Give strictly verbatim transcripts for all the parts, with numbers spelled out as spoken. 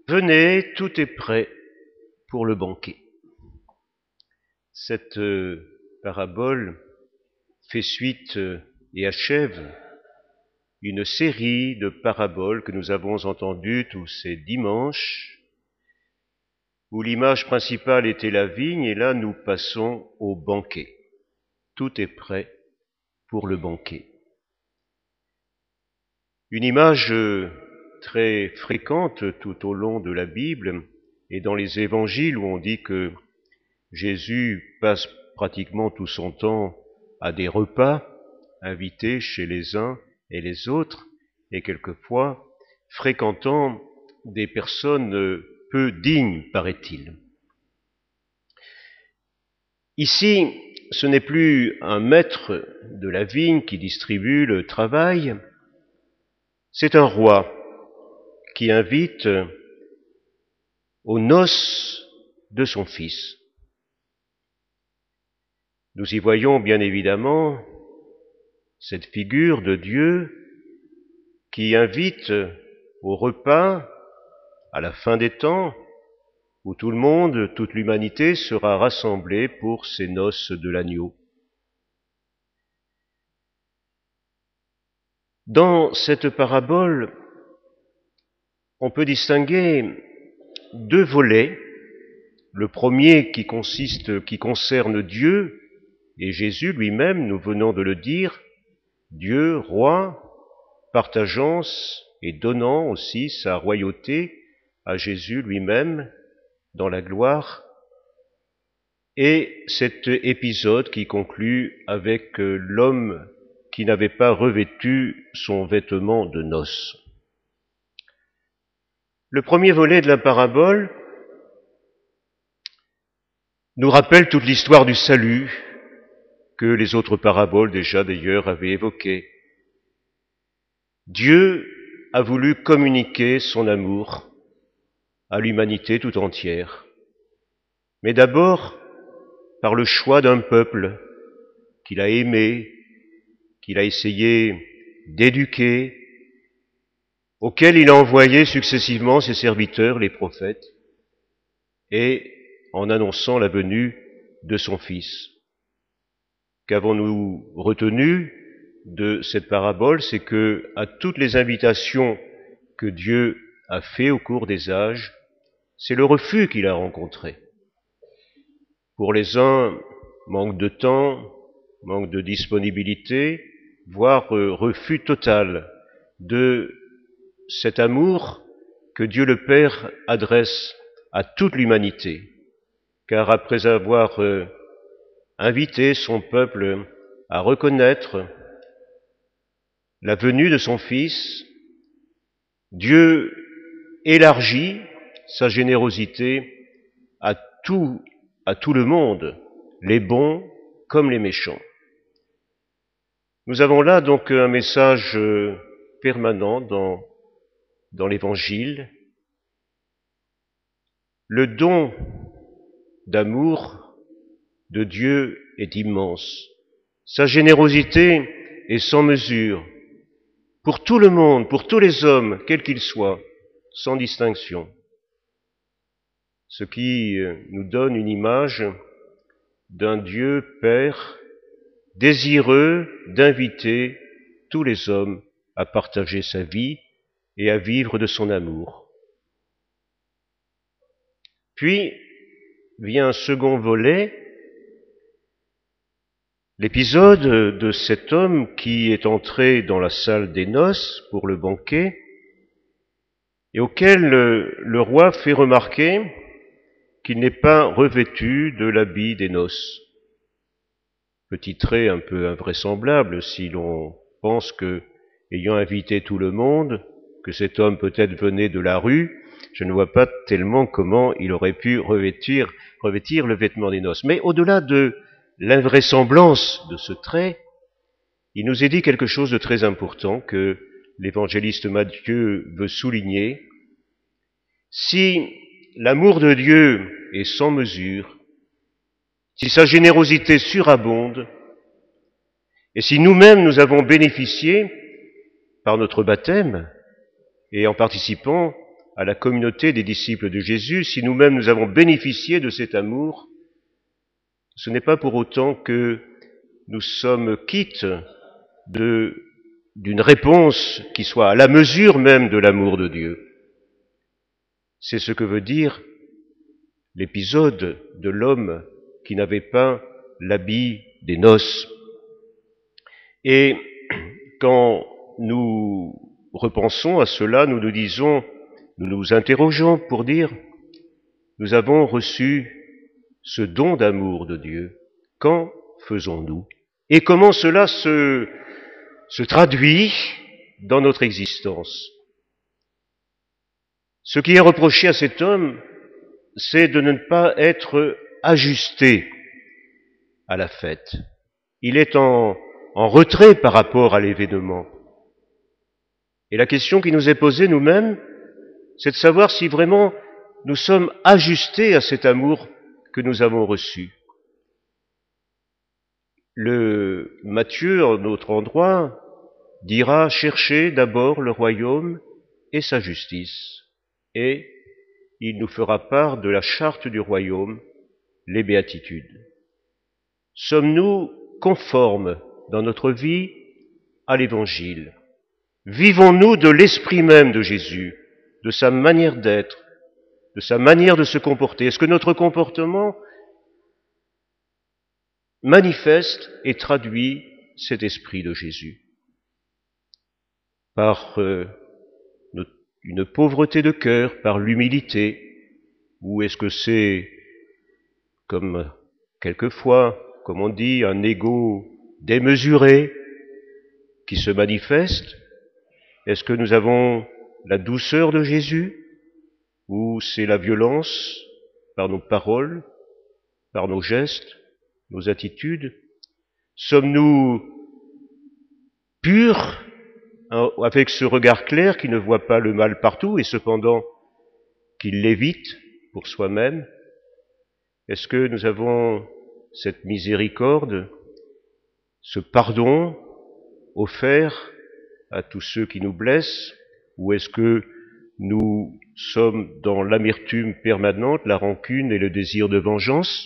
Venez, tout est prêt pour le banquet. Cette euh, parabole fait suite euh, et achève une série de paraboles que nous avons entendues tous ces dimanches, où l'image principale était la vigne, et là nous passons au banquet. Tout est prêt pour le banquet. Une image euh, très fréquente tout au long de la Bible et dans les évangiles où on dit que Jésus passe pratiquement tout son temps à des repas, invités chez les uns et les autres, et quelquefois fréquentant des personnes peu dignes, paraît-il. Ici, ce n'est plus un maître de la vigne qui distribue le travail, c'est un roi qui invite aux noces de son fils. Nous y voyons bien évidemment cette figure de Dieu qui invite au repas à la fin des temps où tout le monde, toute l'humanité sera rassemblée pour ces noces de l'agneau. Dans cette parabole, on peut distinguer deux volets. Le premier qui consiste, qui concerne Dieu et Jésus lui-même, nous venons de le dire, Dieu, roi, partageant et donnant aussi sa royauté à Jésus lui-même dans la gloire, et cet épisode qui conclut avec l'homme qui n'avait pas revêtu son vêtement de noces. Le premier volet de la parabole nous rappelle toute l'histoire du salut que les autres paraboles déjà d'ailleurs avaient évoquée. Dieu a voulu communiquer son amour à l'humanité tout entière, mais d'abord par le choix d'un peuple qu'il a aimé, qu'il a essayé d'éduquer, auquel il a envoyé successivement ses serviteurs, les prophètes, et en annonçant la venue de son Fils. Qu'avons-nous retenu de cette parabole? C'est que, à toutes les invitations que Dieu a fait au cours des âges, c'est le refus qu'il a rencontré. Pour les uns, manque de temps, manque de disponibilité, voire euh, refus total de cet amour que Dieu le Père adresse à toute l'humanité. Car après avoir euh, invité son peuple à reconnaître la venue de son Fils, Dieu élargit sa générosité à tout, à tout le monde, les bons comme les méchants. Nous avons là donc un message euh, permanent dans, dans l'Évangile. Le don d'amour de Dieu est immense. Sa générosité est sans mesure pour tout le monde, pour tous les hommes, quels qu'ils soient, sans distinction. Ce qui nous donne une image d'un Dieu Père désireux d'inviter tous les hommes à partager sa vie et à vivre de son amour. Puis vient un second volet, l'épisode de cet homme qui est entré dans la salle des noces pour le banquet et auquel le, le roi fait remarquer qu'il n'est pas revêtu de l'habit des noces. Petit trait un peu invraisemblable si l'on pense que, ayant invité tout le monde, que cet homme peut-être venait de la rue, je ne vois pas tellement comment il aurait pu revêtir, revêtir le vêtement des noces. Mais au-delà de l'invraisemblance de ce trait, il nous est dit quelque chose de très important que l'évangéliste Matthieu veut souligner. Si l'amour de Dieu est sans mesure, si sa générosité surabonde, et si nous-mêmes nous avons bénéficié par notre baptême et en participant à la communauté des disciples de Jésus, si nous-mêmes nous avons bénéficié de cet amour, ce n'est pas pour autant que nous sommes quittes de, d'une réponse qui soit à la mesure même de l'amour de Dieu. C'est ce que veut dire l'épisode de l'homme qui n'avait pas l'habit des noces. Et quand nous repensons à cela, nous nous disons, nous nous interrogeons pour dire, nous avons reçu ce don d'amour de Dieu. Qu'en faisons-nous? Et comment cela se, se traduit dans notre existence? Ce qui est reproché à cet homme, c'est de ne pas être ajusté à la fête. Il est en, en retrait par rapport à l'événement. Et la question qui nous est posée nous-mêmes, c'est de savoir si vraiment nous sommes ajustés à cet amour que nous avons reçu. Le Matthieu, en autre endroit, dira « Cherchez d'abord le royaume et sa justice, et il nous fera part de la charte du royaume, les béatitudes. » Sommes-nous conformes dans notre vie à l'Évangile? Vivons-nous de l'esprit même de Jésus, de sa manière d'être, de sa manière de se comporter? Est-ce que notre comportement manifeste et traduit cet esprit de Jésus? Par euh, une pauvreté de cœur, par l'humilité, ou est-ce que c'est, comme quelquefois, comme on dit, un ego démesuré qui se manifeste? Est-ce que nous avons la douceur de Jésus, ou c'est la violence par nos paroles, par nos gestes, nos attitudes? Sommes-nous purs, hein, avec ce regard clair qui ne voit pas le mal partout et cependant qui l'évite pour soi-même? Est-ce que nous avons cette miséricorde, ce pardon offert à tous ceux qui nous blessent, ou est-ce que nous sommes dans l'amertume permanente, la rancune et le désir de vengeance?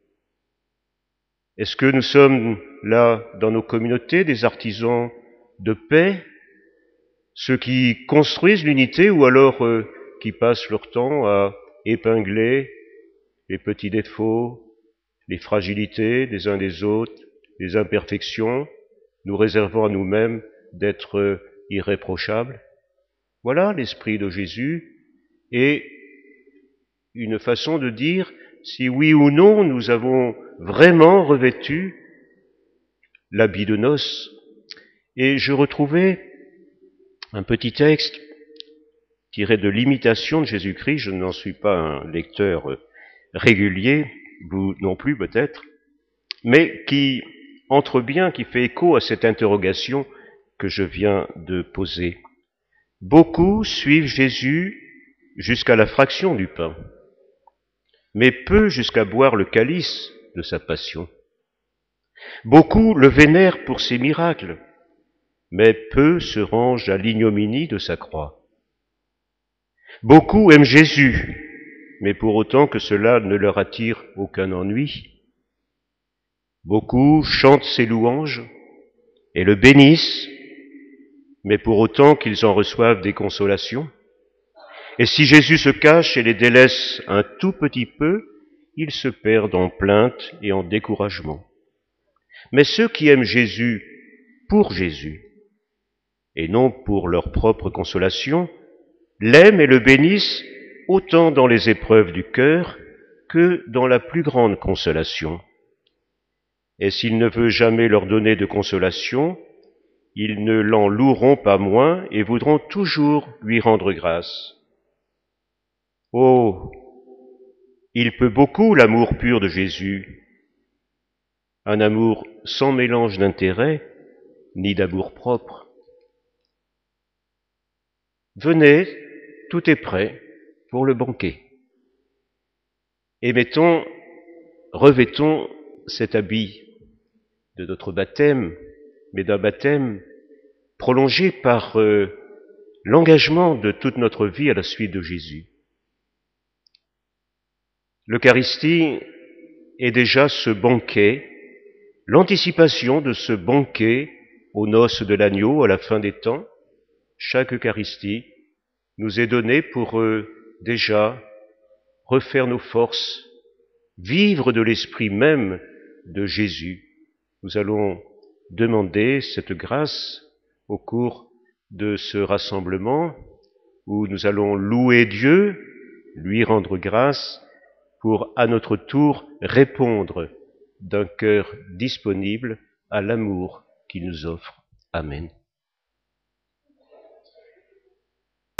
Est-ce que nous sommes là, dans nos communautés, des artisans de paix, ceux qui construisent l'unité ou alors euh, qui passent leur temps à épingler les petits défauts, les fragilités des uns des autres, les imperfections, nous réservant à nous-mêmes d'être irréprochables? Voilà l'esprit de Jésus et une façon de dire si oui ou non nous avons vraiment revêtu l'habit de noces. Et je retrouvais un petit texte tiré de l'imitation de Jésus-Christ. Je n'en suis pas un lecteur régulier, vous non plus peut-être, mais qui entre bien, qui fait écho à cette interrogation que je viens de poser. Beaucoup suivent Jésus jusqu'à la fraction du pain, mais peu jusqu'à boire le calice de sa passion. Beaucoup le vénèrent pour ses miracles, mais peu se rangent à l'ignominie de sa croix. Beaucoup aiment Jésus, mais pour autant que cela ne leur attire aucun ennui. Beaucoup chantent ses louanges et le bénissent, mais pour autant qu'ils en reçoivent des consolations. Et si Jésus se cache et les délaisse un tout petit peu, ils se perdent en plaintes et en découragement. Mais ceux qui aiment Jésus pour Jésus, et non pour leur propre consolation, l'aiment et le bénissent autant dans les épreuves du cœur que dans la plus grande consolation. Et s'il ne veut jamais leur donner de consolation, ils ne l'en loueront pas moins et voudront toujours lui rendre grâce. Oh, il peut beaucoup l'amour pur de Jésus, un amour sans mélange d'intérêt ni d'amour propre. Venez, tout est prêt pour le banquet. Et mettons, revêtons cet habit de notre baptême, mais d'un baptême prolongé par euh, l'engagement de toute notre vie à la suite de Jésus. L'Eucharistie est déjà ce banquet, l'anticipation de ce banquet aux noces de l'agneau à la fin des temps. Chaque Eucharistie nous est donnée pour euh, déjà refaire nos forces, vivre de l'esprit même de Jésus. Nous allons demander cette grâce au cours de ce rassemblement où nous allons louer Dieu, lui rendre grâce pour à notre tour répondre d'un cœur disponible à l'amour qu'il nous offre. Amen.